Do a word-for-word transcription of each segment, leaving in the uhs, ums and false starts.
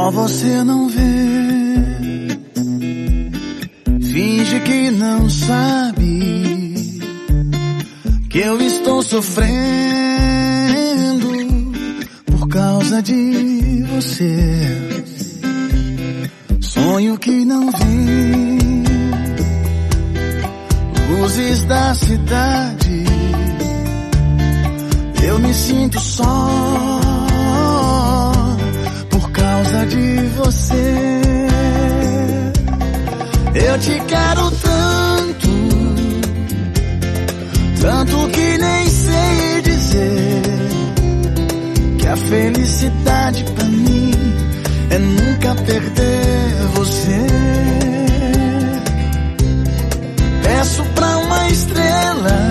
Só você não vê, finge que não sabe que eu estou sofrendo por causa de você. Sonho que não vem, luzes da cidade, eu me sinto só por causa de você. Eu te quero tanto, tanto que nem sei dizer que a felicidade pra mim é nunca perder você. Peço pra uma estrela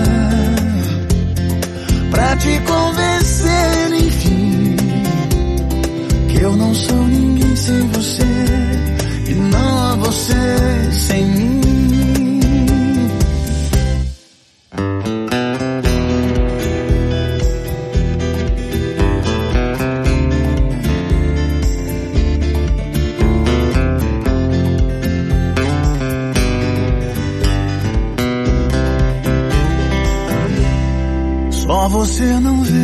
pra te convencer, enfim, que eu não sou ninguém sem você e não há você sem mim. Só você não vê,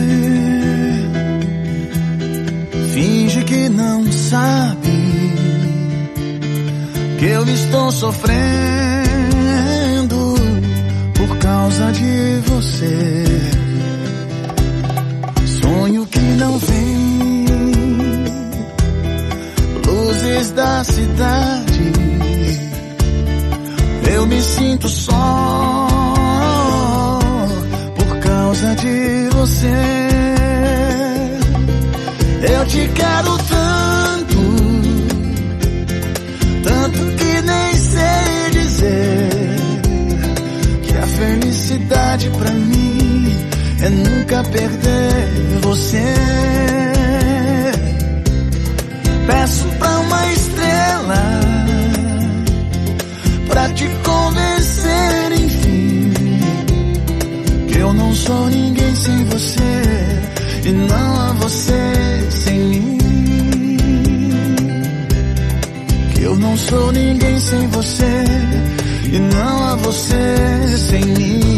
finge que não sabe que eu estou sofrendo por causa de você. Sonho que não vem, luzes da cidade, eu me sinto só por causa de você. Eu te quero tanto, tanto que nem sei dizer que a felicidade pra mim é nunca perder você. Peço pra uma estrela pra te convencer, enfim, que eu não sou ninguém sem você e não há você sem mim. Que eu não sou ninguém sem você e não há você sem mim.